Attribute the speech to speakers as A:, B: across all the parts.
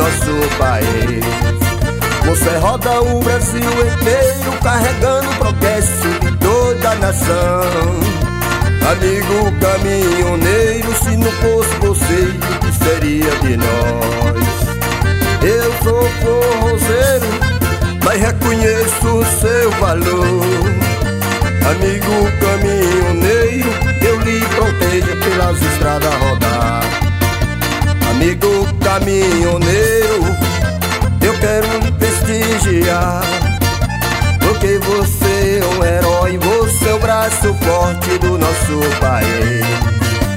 A: nosso país. Você roda o Brasil inteiro, carregando o progresso de toda a nação. Amigo caminhoneiro, se não fosse você, o que seria de nós? Eu sou forrozeiro, mas reconheço o seu valor. Amigo caminhoneiro, eu lhe protejo pelas estradas rodar. Amigo caminhoneiro, eu quero lhe prestigiar, porque você é um herói, você é o braço forte do nosso país.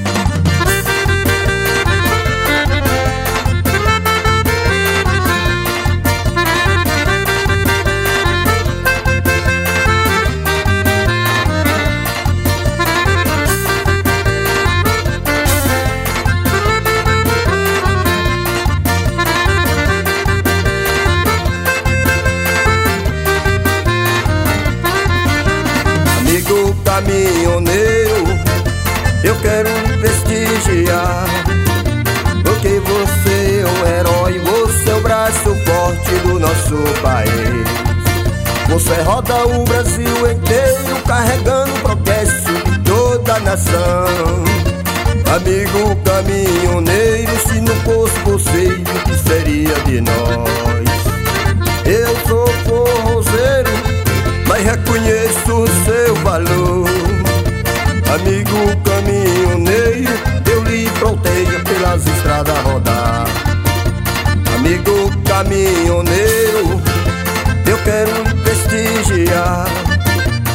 A: Amigo caminhoneiro, eu quero lhe prestigiar, porque você é um herói, você é o braço forte do nosso país. Você roda o Brasil inteiro, carregando o progresso de toda a nação. Amigo caminhoneiro, se não fosse você, o que seria de nós? Eu sou forrozeiro, mas reconheço o seu valor. Amigo caminhoneiro, eu lhe protejo pelas estradas rodar. Amigo caminhoneiro, eu quero lhe prestigiar,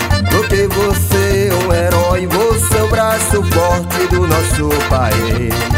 A: porque você é um herói, você é o braço forte do nosso país.